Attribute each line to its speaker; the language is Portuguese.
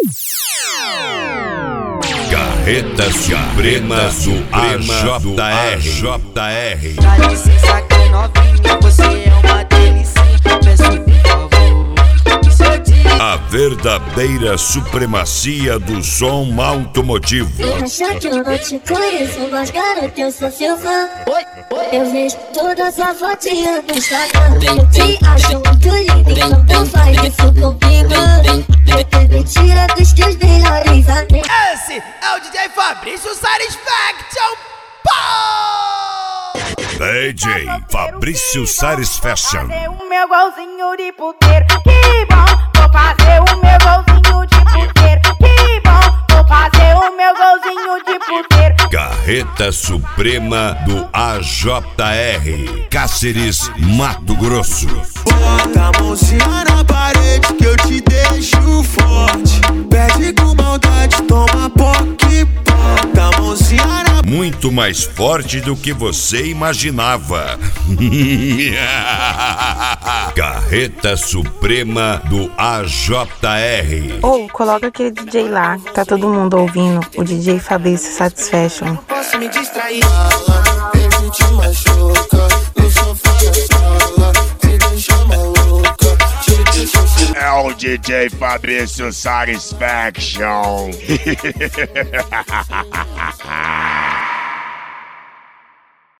Speaker 1: Carreta Suprema do AJR.
Speaker 2: Dá licença que novinha, você é uma delicinha. Peço por favor, que seu dia.
Speaker 1: A verdadeira supremacia do som automotivo.
Speaker 3: Acha que eu não te conheço, mas garanto que eu sou seu fã. Eu vejo toda sua fotinha no Instagram. Eu te acho muito lindo, então tu faz isso comigo. Me tira dos teus melhores amigos.
Speaker 2: Esse é o DJ Fabrício Satisfaction.
Speaker 1: DJ Fabrício Satisfaction.
Speaker 4: Vou fazer o meu golzinho de puteiro, que bom. Vou fazer o meu golzinho de puteiro, que bom. Vou fazer o meu golzinho de puteiro.
Speaker 1: Carreta Suprema do AJR, Cáceres, Mato Grosso.
Speaker 5: Bota a mãozinha na parede que eu te deixo forte. Pede com maldade, toma POC. Bota a mãozinha na...
Speaker 1: Muito mais forte do que você imaginava. Carreta Suprema do AJR.
Speaker 6: Ou coloca aquele DJ lá, que tá todo mundo ouvindo, o DJ Fabrício Satisfaction.
Speaker 5: Posso me distrair. Eu te machuca, no sofá da sala, te deixa maluca, te deixa...
Speaker 7: É o DJ Fabrício Satisfaction.